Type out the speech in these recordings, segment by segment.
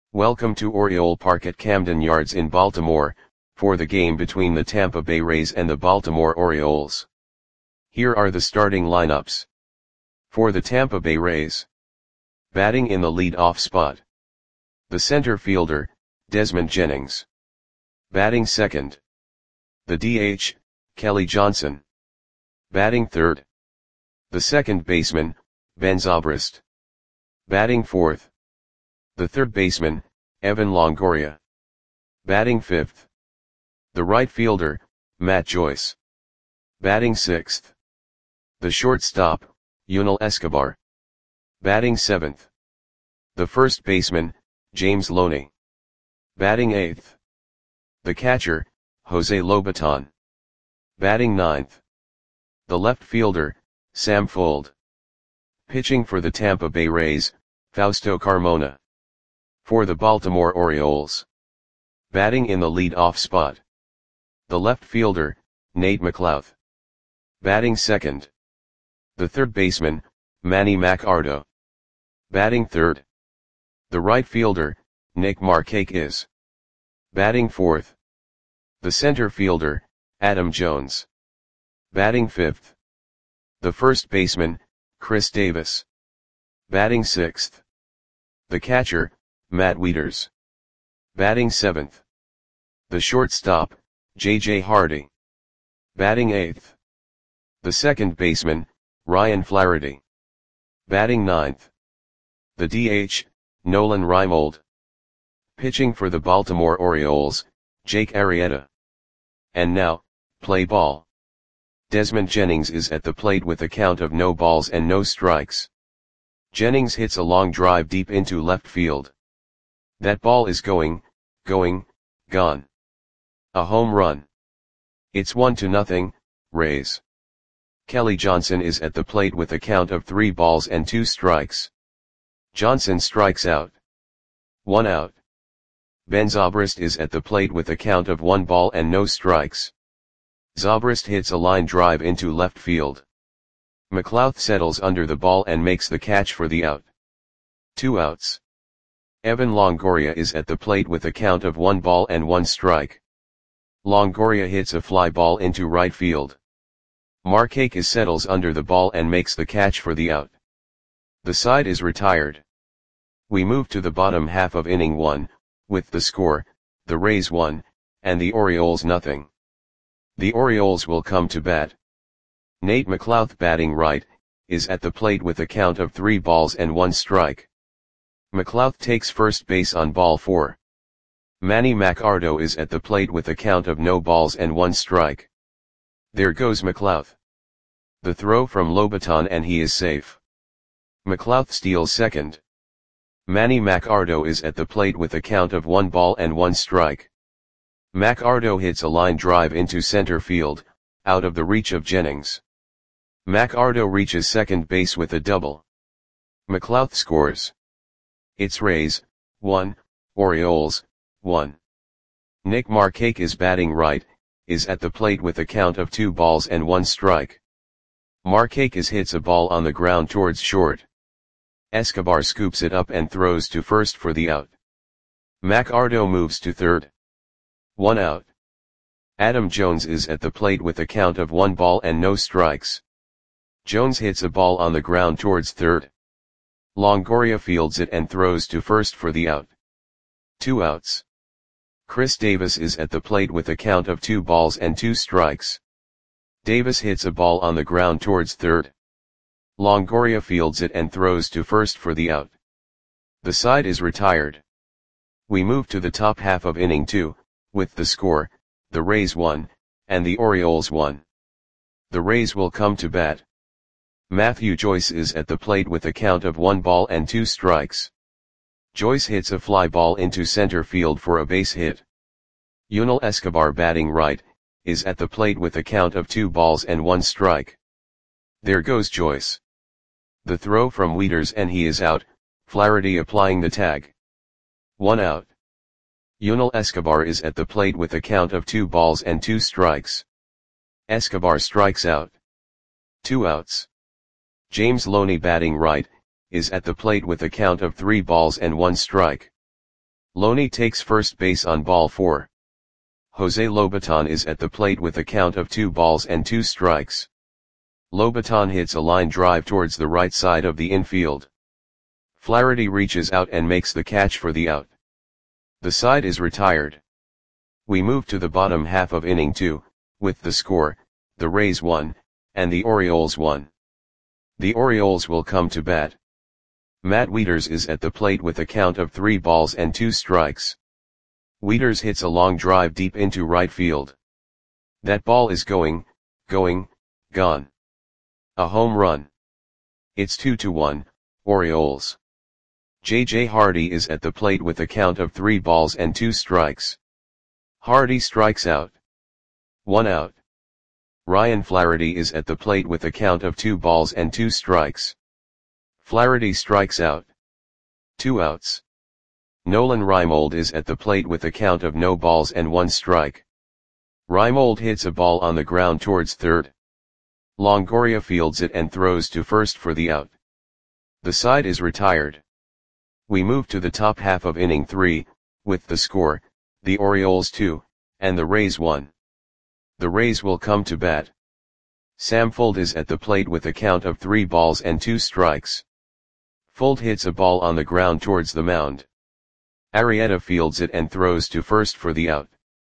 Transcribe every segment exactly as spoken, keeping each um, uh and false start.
Welcome to Oriole Park at Camden Yards in Baltimore, for the game between the Tampa Bay Rays and the Baltimore Orioles. Here are the starting lineups. For the Tampa Bay Rays. Batting in the lead-off spot. The center fielder, Desmond Jennings. Batting second. The D H, Kelly Johnson. Batting third. The second baseman, Ben Zobrist. Batting fourth. The third baseman, Evan Longoria. Batting fifth. The right fielder, Matt Joyce. Batting sixth. The shortstop, Yunel Escobar. Batting seventh. The first baseman, James Loney. Batting eighth. The catcher, Jose Lobaton. Batting ninth. The left fielder, Sam Fuld. Pitching for the Tampa Bay Rays, Fausto Carmona. For the Baltimore Orioles. Batting in the lead-off spot. The left fielder, Nate McLouth. Batting second. The third baseman, Manny Machado. Batting third. The right fielder, Nick Markakis. Batting fourth. The center fielder, Adam Jones. Batting fifth. The first baseman, Chris Davis. Batting sixth. The catcher, Matt Wieters. Batting seventh. The shortstop, J J Hardy. Batting eighth. The second baseman, Ryan Flaherty. Batting ninth. The D H, Nolan Reimold. Pitching for the Baltimore Orioles, Jake Arrieta. And now, play ball. Desmond Jennings is at the plate with a count of no balls and no strikes. Jennings hits a long drive deep into left field. That ball is going, going, gone. A home run. It's one to nothing, Rays. Kelly Johnson is at the plate with a count of three balls and two strikes. Johnson strikes out. One out. Ben Zobrist is at the plate with a count of one ball and no strikes. Zobrist hits a line drive into left field. McLouth settles under the ball and makes the catch for the out. Two outs. Evan Longoria is at the plate with a count of one ball and one strike. Longoria hits a fly ball into right field. Markakis settles under the ball and makes the catch for the out. The side is retired. We move to the bottom half of inning one, with the score, the Rays one, and the Orioles nothing. The Orioles will come to bat. Nate McLouth, batting right, is at the plate with a count of three balls and one strike. McLouth takes first base on ball four. Manny Machado is at the plate with a count of no balls and one strike. There goes McLouth. The throw from Lobaton and he is safe. McLouth steals second. Manny Machado is at the plate with a count of one ball and one strike. Machado hits a line drive into center field, out of the reach of Jennings. Machado reaches second base with a double. McLouth scores. It's Rays, one, Orioles, one. Nick Markakis, batting right, is at the plate with a count of two balls and one strike. Markakis hits a ball on the ground towards short. Escobar scoops it up and throws to first for the out. Machado moves to third. One out. Adam Jones is at the plate with a count of one ball and no strikes. Jones hits a ball on the ground towards third. Longoria fields it and throws to first for the out. Two outs. Chris Davis is at the plate with a count of two balls and two strikes. Davis hits a ball on the ground towards third. Longoria fields it and throws to first for the out. The side is retired. We move to the top half of inning two, with the score, the Rays one, and the Orioles one. The Rays will come to bat. Matthew Joyce is at the plate with a count of one ball and two strikes. Joyce hits a fly ball into center field for a base hit. Yunel Escobar, batting right, is at the plate with a count of two balls and one strike. There goes Joyce. The throw from Wieters and he is out, Flaherty applying the tag. One out. Yunel Escobar is at the plate with a count of two balls and two strikes. Escobar strikes out. Two outs. James Loney, batting right, is at the plate with a count of three balls and one strike. Loney takes first base on ball four. Jose Lobaton is at the plate with a count of two balls and two strikes. Lobaton hits a line drive towards the right side of the infield. Flaherty reaches out and makes the catch for the out. The side is retired. We move to the bottom half of inning two, with the score, the Rays won, and the Orioles won. The Orioles will come to bat. Matt Wieters is at the plate with a count of three balls and two strikes. Wieters hits a long drive deep into right field. That ball is going, going, gone. A home run. It's two to one, Orioles. J J Hardy is at the plate with a count of three balls and two strikes. Hardy strikes out. One out. Ryan Flaherty is at the plate with a count of two balls and two strikes. Flaherty strikes out. Two outs. Nolan Reimold is at the plate with a count of no balls and one strike. Reimold hits a ball on the ground towards third. Longoria fields it and throws to first for the out. The side is retired. We move to the top half of inning three, with the score, the Orioles two, and the Rays one. The Rays will come to bat. Sam Fuld is at the plate with a count of three balls and two strikes. Fuld hits a ball on the ground towards the mound. Arrieta fields it and throws to first for the out.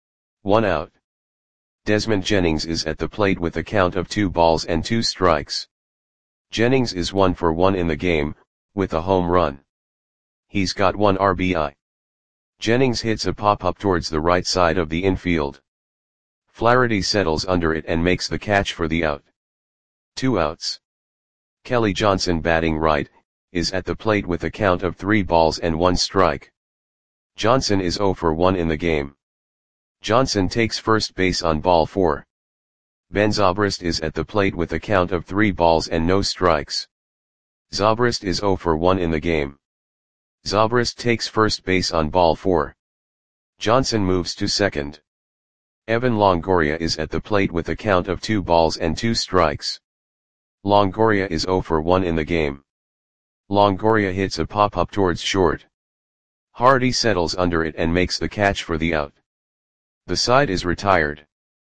One out. Desmond Jennings is at the plate with a count of two balls and two strikes. Jennings is one for one in the game, with a home run. He's got one R B I. Jennings hits a pop-up towards the right side of the infield. Flaherty settles under it and makes the catch for the out. Two outs. Kelly Johnson, batting right, is at the plate with a count of three balls and one strike. Johnson is zero for one in the game. Johnson takes first base on ball four. Ben Zobrist is at the plate with a count of three balls and no strikes. Zobrist is zero for one in the game. Zobrist takes first base on ball four. Johnson moves to second. Evan Longoria is at the plate with a count of two balls and two strikes. Longoria is zero for one in the game. Longoria hits a pop-up towards short. Hardy settles under it and makes the catch for the out. The side is retired.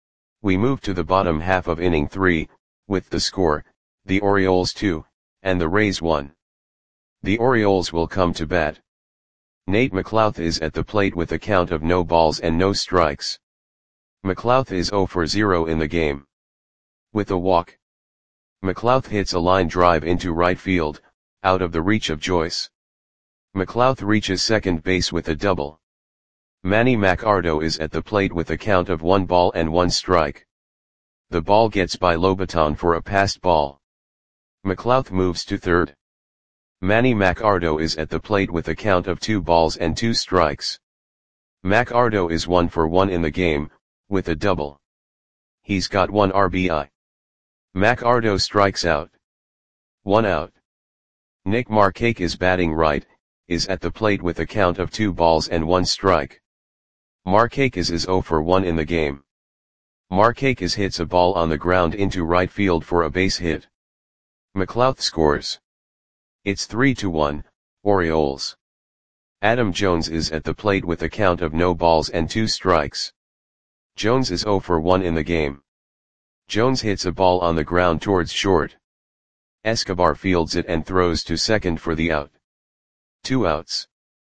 We move to the bottom half of inning three, with the score, the Orioles two, and the Rays one. The Orioles will come to bat. Nate McLouth is at the plate with a count of no balls and no strikes. McLouth is zero for zero in the game. With a walk. McLouth hits a line drive into right field, out of the reach of Joyce. McLouth reaches second base with a double. Manny Machado is at the plate with a count of one ball and one strike. The ball gets by Lobaton for a passed ball. McLouth moves to third. Manny Machado is at the plate with a count of two balls and two strikes. Machado is one for one in the game, with a double. He's got one R B I. Machado strikes out. One out. Nick Markakis is batting right, is at the plate with a count of two balls and one strike. Markakis is zero for one in the game. Markakis hits a ball on the ground into right field for a base hit. McLouth scores. It's three to one, Orioles. Adam Jones is at the plate with a count of no balls and two strikes. Jones is zero for one in the game. Jones hits a ball on the ground towards short. Escobar fields it and throws to second for the out. Two outs.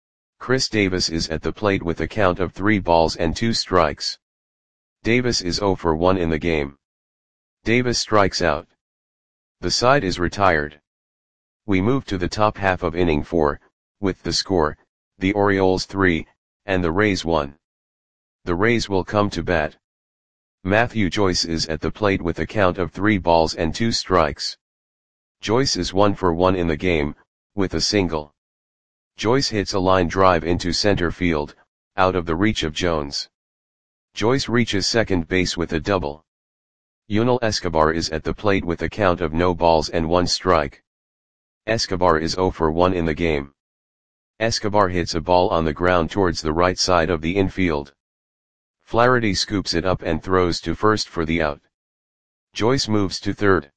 Chris Davis is at the plate with a count of three balls and two strikes. Davis is zero for one in the game. Davis strikes out. The side is retired. We move to the top half of inning four, with the score, the Orioles three, and the Rays one. The Rays will come to bat. Matthew Joyce is at the plate with a count of three balls and two strikes. Joyce is one for one in the game, with a single. Joyce hits a line drive into center field, out of the reach of Jones. Joyce reaches second base with a double. Yunel Escobar is at the plate with a count of no balls and one strike. Escobar is zero for one in the game. Escobar hits a ball on the ground towards the right side of the infield. Flaherty scoops it up and throws to first for the out. Joyce moves to third.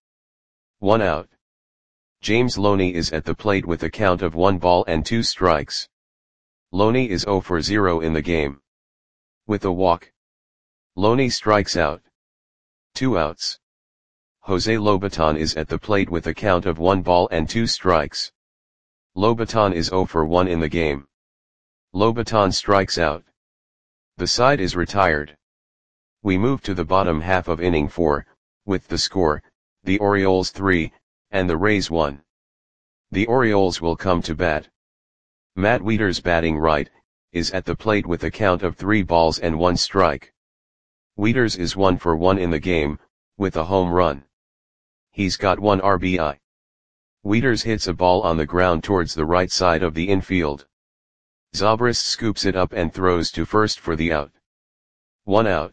One out. James Loney is at the plate with a count of one ball and two strikes. Loney is zero for zero in the game. With a walk, Loney strikes out. Two outs. Jose Lobaton is at the plate with a count of one ball and two strikes. Lobaton is zero for one in the game. Lobaton strikes out. The side is retired. We move to the bottom half of inning four, with the score, the Orioles three, and the Rays one. The Orioles will come to bat. Matt Wieters, batting right, is at the plate with a count of three balls and one strike. Wieters is one for one in the game, with a home run. He's got one R B I. Wieters hits a ball on the ground towards the right side of the infield. Zobrist scoops it up and throws to first for the out. One out.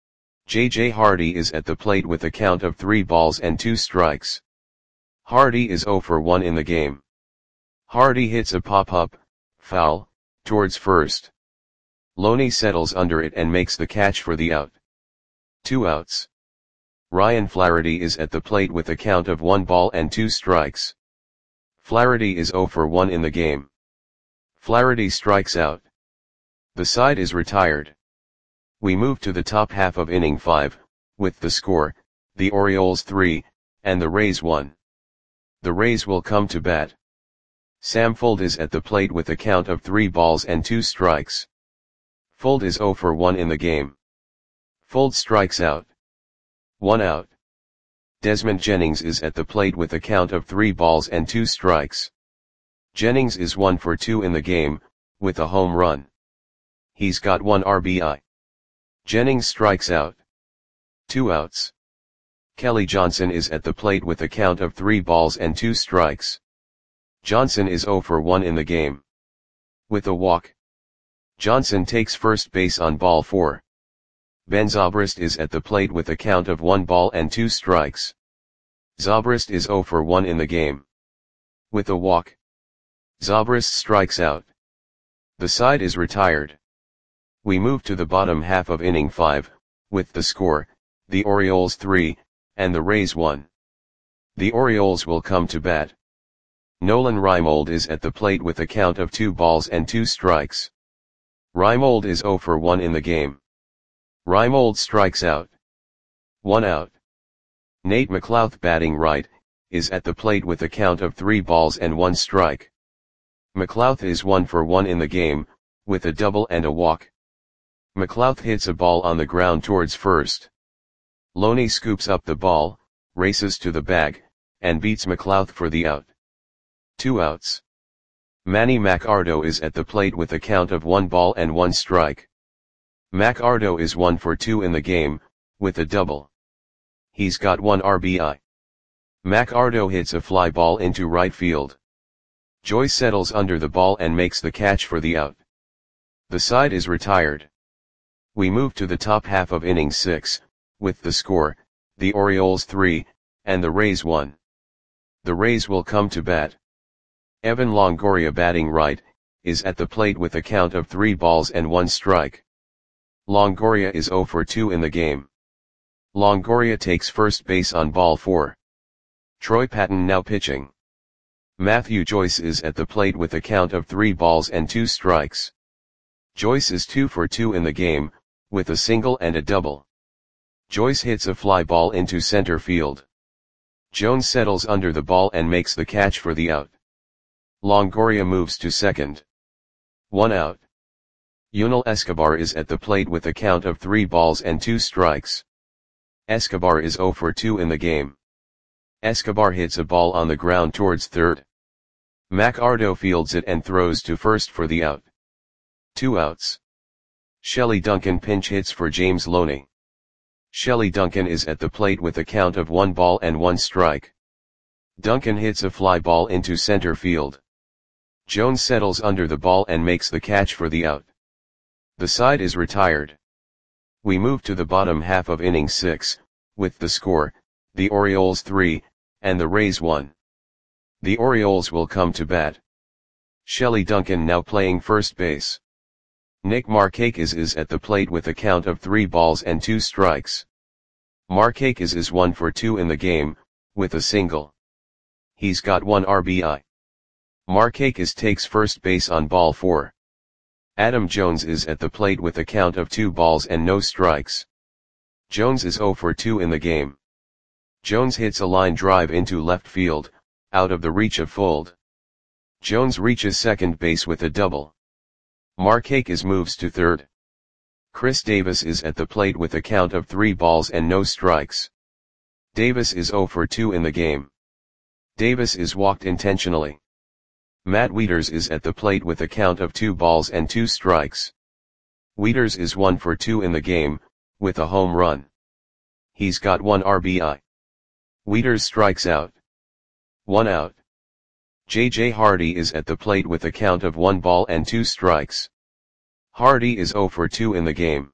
J J Hardy is at the plate with a count of three balls and two strikes. Hardy is zero for one in the game. Hardy hits a pop-up, foul, towards first. Loney settles under it and makes the catch for the out. Two outs. Ryan Flaherty is at the plate with a count of one ball and two strikes. Flaherty is zero for one in the game. Flaherty strikes out. The side is retired. We move to the top half of inning five, with the score, the Orioles three, and the Rays one. The Rays will come to bat. Sam Fuld is at the plate with a count of three balls and two strikes. Fuld is zero for one in the game. Fuld strikes out. One out. Desmond Jennings is at the plate with a count of three balls and two strikes. Jennings is one for two in the game, with a home run. He's got one R B I. Jennings strikes out. Two outs. Kelly Johnson is at the plate with a count of three balls and two strikes. Johnson is zero for one in the game. With a walk, Johnson takes first base on ball four. Ben Zobrist is at the plate with a count of one ball and two strikes. Zobrist is zero for one in the game. With a walk, Zobrist strikes out. The side is retired. We move to the bottom half of inning five, with the score, the Orioles three, and the Rays one. The Orioles will come to bat. Nolan Reimold is at the plate with a count of two balls and two strikes. Reimold is zero for one in the game. Reimold strikes out. One out. Nate McLouth, batting right, is at the plate with a count of three balls and one strike. McLouth is one for one in the game, with a double and a walk. McLouth hits a ball on the ground towards first. Loney scoops up the ball, races to the bag, and beats McLouth for the out. Two outs. Manny Machado is at the plate with a count of one ball and one strike. Machado is one for two in the game, with a double. He's got one R B I. Machado hits a fly ball into right field. Joyce settles under the ball and makes the catch for the out. The side is retired. We move to the top half of inning six, with the score, the Orioles three, and the Rays one. The Rays will come to bat. Evan Longoria, batting right, is at the plate with a count of three balls and one strike. Longoria is zero for two in the game. Longoria takes first base on ball four. Troy Patton now pitching. Matthew Joyce is at the plate with a count of three balls and two strikes. Joyce is two for two in the game, with a single and a double. Joyce hits a fly ball into center field. Jones settles under the ball and makes the catch for the out. Longoria moves to second. One out. Yunel Escobar is at the plate with a count of three balls and two strikes. Escobar is zero for two in the game. Escobar hits a ball on the ground towards third. Machado fields it and throws to first for the out. Two outs. Shelley Duncan pinch hits for James Loney. Shelley Duncan is at the plate with a count of one ball and one strike. Duncan hits a fly ball into center field. Jones settles under the ball and makes the catch for the out. The side is retired. We move to the bottom half of inning six, with the score, the Orioles three, and the Rays one. The Orioles will come to bat. Shelley Duncan now playing first base. Nick Markakis is at the plate with a count of three balls and two strikes. Markakis is one for two in the game, with a single. He's got one R B I. Markakis takes first base on ball four. Adam Jones is at the plate with a count of two balls and no strikes. Jones is zero for two in the game. Jones hits a line drive into left field, out of the reach of Fuld. Jones reaches second base with a double. Markakis moves to third. Chris Davis is at the plate with a count of three balls and no strikes. Davis is zero for two in the game. Davis is walked intentionally. Matt Wieters is at the plate with a count of two balls and two strikes. Wieters is one for two in the game, with a home run. He's got one R B I. Wieters strikes out. One out. J J Hardy is at the plate with a count of one ball and two strikes. Hardy is zero for two in the game.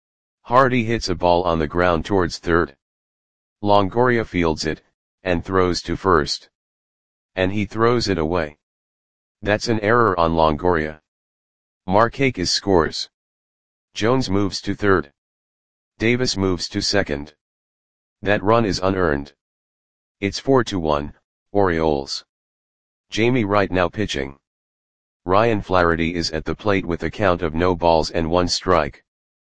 Hardy hits a ball on the ground towards third. Longoria fields it, and throws to first. And he throws it away. That's an error on Longoria. Markakis scores. Jones moves to third. Davis moves to second. That run is unearned. It's four to one, Orioles. Jamie Wright now pitching. Ryan Flaherty is at the plate with a count of no balls and one strike.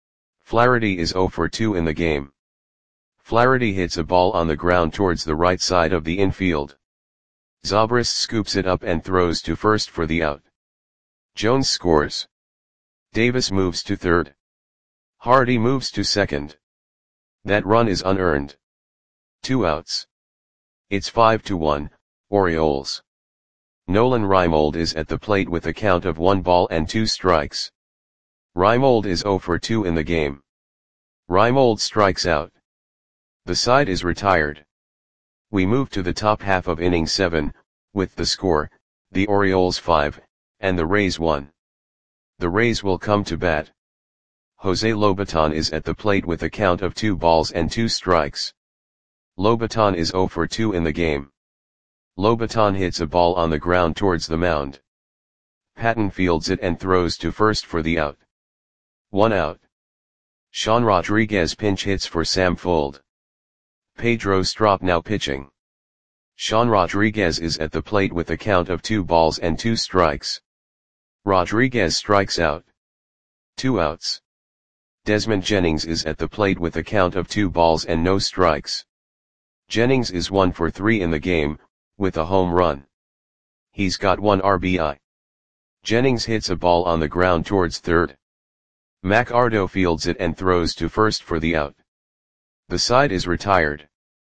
Flaherty is zero for two in the game. Flaherty hits a ball on the ground towards the right side of the infield. Zobrist scoops it up and throws to first for the out. Jones scores. Davis moves to third. Hardy moves to second. That run is unearned. Two outs. It's five to one, Orioles. Nolan Reimold is at the plate with a count of one ball and two strikes. Reimold is zero for two in the game. Reimold strikes out. The side is retired. We move to the top half of inning seven, with the score, the Orioles five, and the Rays one. The Rays will come to bat. Jose Lobaton is at the plate with a count of two balls and two strikes. Lobaton is zero for two in the game. Lobaton hits a ball on the ground towards the mound. Patton fields it and throws to first for the out. One out. Sean Rodriguez pinch hits for Sam Fuld. Pedro Strop now pitching. Sean Rodriguez is at the plate with a count of two balls and two strikes. Rodriguez strikes out. Two outs. Desmond Jennings is at the plate with a count of two balls and no strikes. Jennings is one for three in the game, with a home run. He's got one R B I. Jennings hits a ball on the ground towards third. Mac Ardo fields it and throws to first for the out. The side is retired.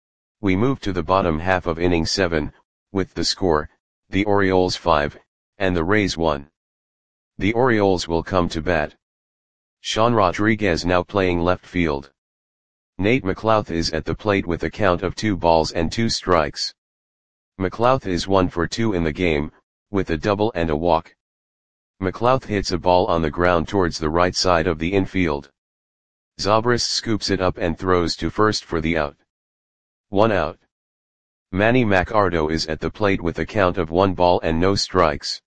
We move to the bottom half of inning seven, with the score, the Orioles five, and the Rays one. The Orioles will come to bat. Sean Rodriguez now playing left field. Nate McLouth is at the plate with a count of two balls and two strikes. McLouth is one for two in the game, with a double and a walk. McLouth hits a ball on the ground towards the right side of the infield. Zobrist scoops it up and throws to first for the out. One out. Manny Macardo is at the plate with a count of one ball and no strikes.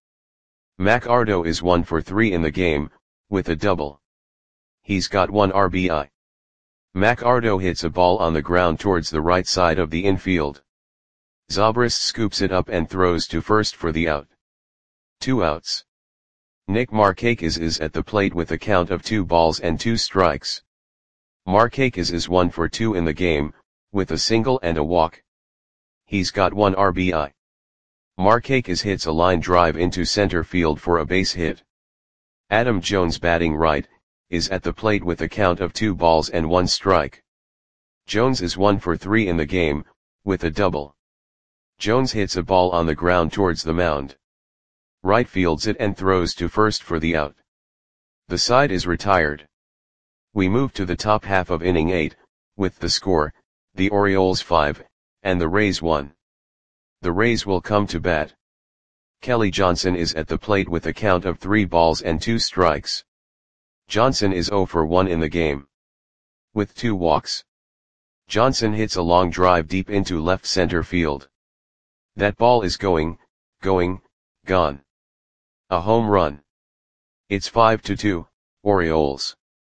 Macardo is one for three in the game, with a double. He's got one R B I. Macardo hits a ball on the ground towards the right side of the infield. Zobrist scoops it up and throws to first for the out. Two outs. Nick Markakis is at the plate with a count of two balls and two strikes. Markakis is one for two in the game, with a single and a walk. He's got one R B I. Markakis hits a line drive into center field for a base hit. Adam Jones batting right, is at the plate with a count of two balls and one strike. Jones is one for three in the game, with a double. Jones hits a ball on the ground towards the mound. Right fields it and throws to first for the out. The side is retired. We move to the top half of inning eight, with the score, the Orioles five, and the Rays one. The Rays will come to bat. Kelly Johnson is at the plate with a count of three balls and two strikes. Johnson is zero for one in the game. With two walks. Johnson hits a long drive deep into left center field. That ball is going, going, gone. A home run. It's five to two, Orioles.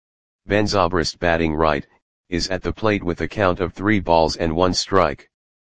Ben Zobrist batting right, is at the plate with a count of three balls and one strike.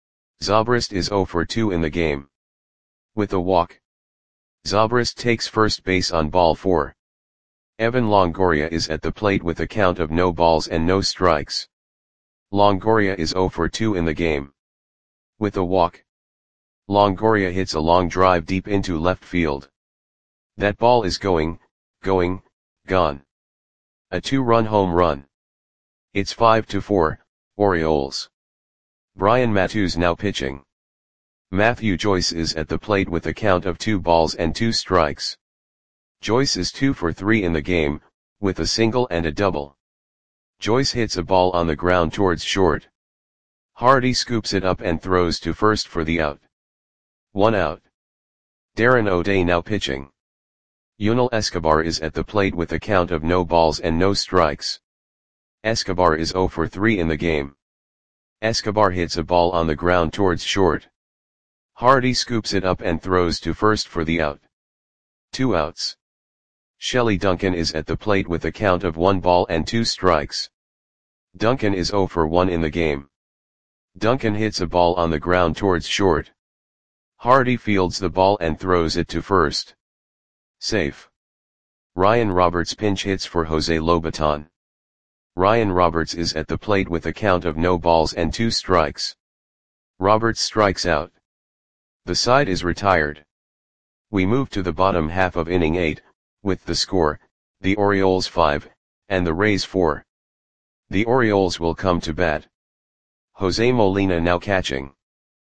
Zobrist is zero for two in the game. With a walk. Zobrist takes first base on ball four. Evan Longoria is at the plate with a count of no balls and no strikes. Longoria is zero for two in the game. With a walk, Longoria hits a long drive deep into left field. That ball is going, going, gone. A two-run home run. It's five to four, Orioles. Brian Matusz now pitching. Matthew Joyce is at the plate with a count of two balls and two strikes. Joyce is two for three in the game, with a single and a double. Joyce hits a ball on the ground towards short. Hardy scoops it up and throws to first for the out. One out. Darren O'Day now pitching. Yunel Escobar is at the plate with a count of no balls and no strikes. Escobar is zero for three in the game. Escobar hits a ball on the ground towards short. Hardy scoops it up and throws to first for the out. Two outs. Shelley Duncan is at the plate with a count of one ball and two strikes. Duncan is zero for one in the game. Duncan hits a ball on the ground towards short. Hardy fields the ball and throws it to first. Safe. Ryan Roberts pinch hits for Jose Lobaton. Ryan Roberts is at the plate with a count of no balls and two strikes. Roberts strikes out. The side is retired. We move to the bottom half of inning eight, with the score, the Orioles five, and the Rays four. The Orioles will come to bat. Jose Molina now catching.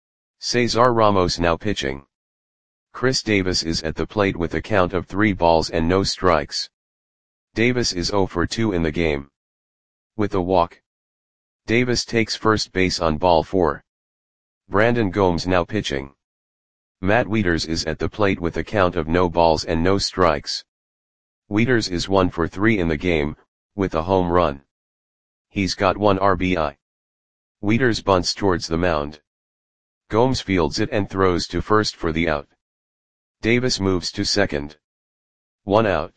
Cesar Ramos now pitching. Chris Davis is at the plate with a count of three balls and no strikes. Davis is zero for two in the game. With a walk, Davis takes first base on ball four. Brandon Gomes now pitching. Matt Wieters is at the plate with a count of no balls and no strikes. Wieters is one for three in the game, with a home run. He's got one R B I. Wieters bunts towards the mound. Gomes fields it and throws to first for the out. Davis moves to second. One out.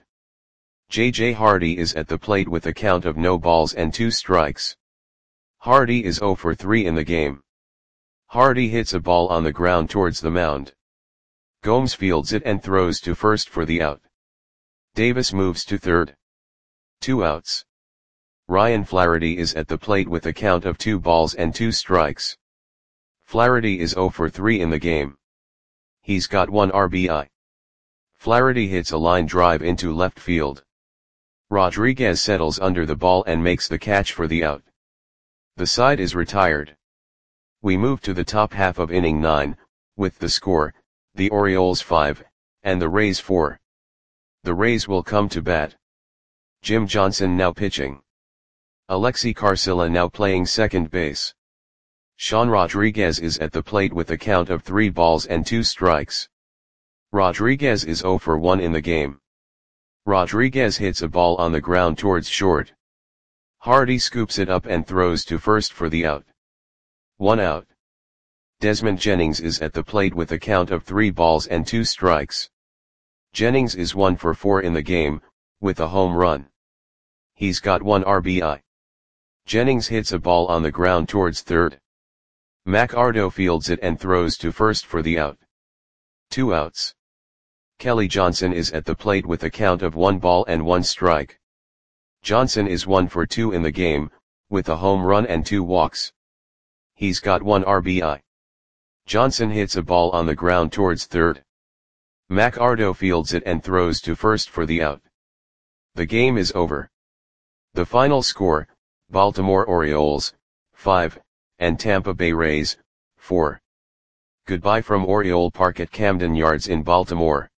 J J Hardy is at the plate with a count of no balls and two strikes. Hardy is zero for three in the game. Hardy hits a ball on the ground towards the mound. Gomes fields it and throws to first for the out. Davis moves to third. Two outs. Ryan Flaherty is at the plate with a count of two balls and two strikes. Flaherty is zero for three in the game. He's got one R B I. Flaherty hits a line drive into left field. Rodriguez settles under the ball and makes the catch for the out. The side is retired. We move to the top half of inning nine, with the score, the Orioles five, and the Rays four. The Rays will come to bat. Jim Johnson now pitching. Alexi Carcilla now playing second base. Sean Rodriguez is at the plate with a count of three balls and two strikes. Rodriguez is zero for one in the game. Rodriguez hits a ball on the ground towards short. Hardy scoops it up and throws to first for the out. One out. Desmond Jennings is at the plate with a count of three balls and two strikes. Jennings is one for four in the game, with a home run. He's got one R B I. Jennings hits a ball on the ground towards third. Mac Ardo fields it and throws to first for the out. Two outs. Kelly Johnson is at the plate with a count of one ball and one strike. Johnson is one for two in the game, with a home run and two walks. He's got one R B I. Johnson hits a ball on the ground towards third. Mac Ardo fields it and throws to first for the out. The game is over. The final score, Baltimore Orioles, five, and Tampa Bay Rays, four. Goodbye from Oriole Park at Camden Yards in Baltimore.